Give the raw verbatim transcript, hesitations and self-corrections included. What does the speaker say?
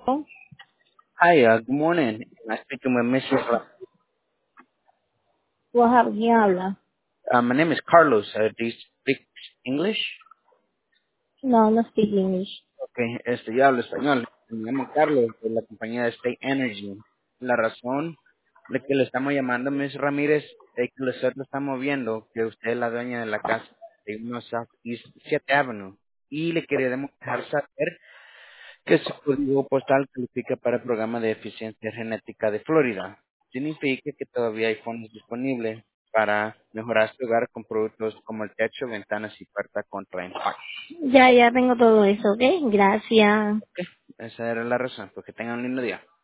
Hi, uh, good morning. I'm speaking with missus Ra- Oaxaca, ¿quién habla? Uh, my name is Carlos. Uh, do you speak English? No, no speak English. Okay, este, yo hablo español. Me llamo Carlos de la compañía de State Energy. La razón de que le estamos llamando, miss Ramírez, es que nosotros estamos viendo que usted es la dueña de la casa de uno South East siete Avenue y le queremos dejar saber que su código postal califica para el programa de eficiencia genética de Florida. Significa que todavía hay fondos disponibles para mejorar su hogar con productos como el techo, ventanas y puertas contra impacto. Ya, ya tengo todo eso, ¿ok? Gracias. Esa era la razón, porque tengan un lindo día.